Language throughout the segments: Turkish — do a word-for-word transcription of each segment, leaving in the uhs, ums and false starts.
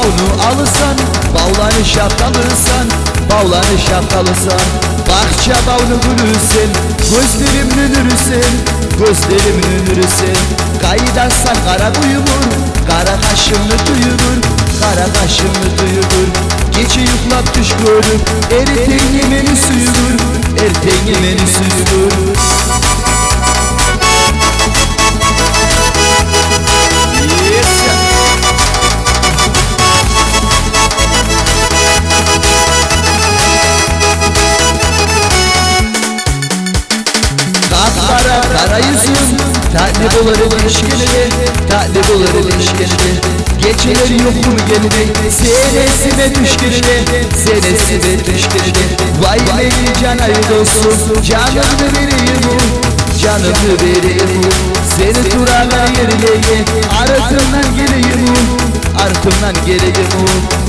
bunu alırsan, bağlanı şapkalısan, bağlanı şapkalısan. Bahçe bağını gülürsen, gözlerim nünürsen, gözlerim nünürsen. Kaydarsan kara duyulur, kara kaşımlı duyulur, kara kaşımlı duyulur. Gece yuklap düş görür, erten yemeni suyulur, erten yemeni suyulur. Kara kara yüzüm, tatlı bularım işkilede, tatlı bularım işkilede. Geceleri yok mu gelide, senesime düşkilede, senesime düşkilede. Vay beni can ayıd olsun, canımı vereyim bu, canımı vereyim bu. Seni durana yerleye, arkamdan geleyim bu, arkamdan geleyim bu.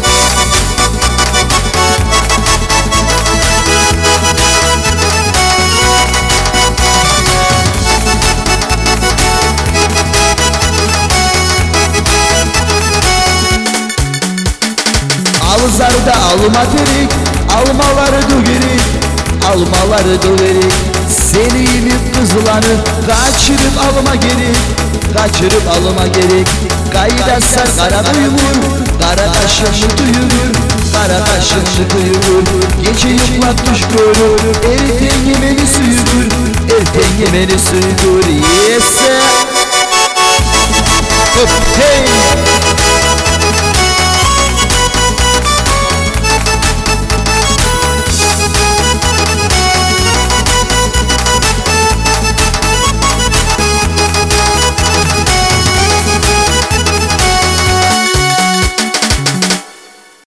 Alzarda alma terik, almaları da gerek, almaları da gerek. Seni imip kızılanı kaçırıp alma gerek, kaçırıp alma gerek. Kaydarsan kara duyulur, kara kaşımlı duyulur, kara kaşımlı duyulur. Gece yuklap düş görür, erten yemeni suyulur, erten yemeni suyulur. Yes sir. Hey.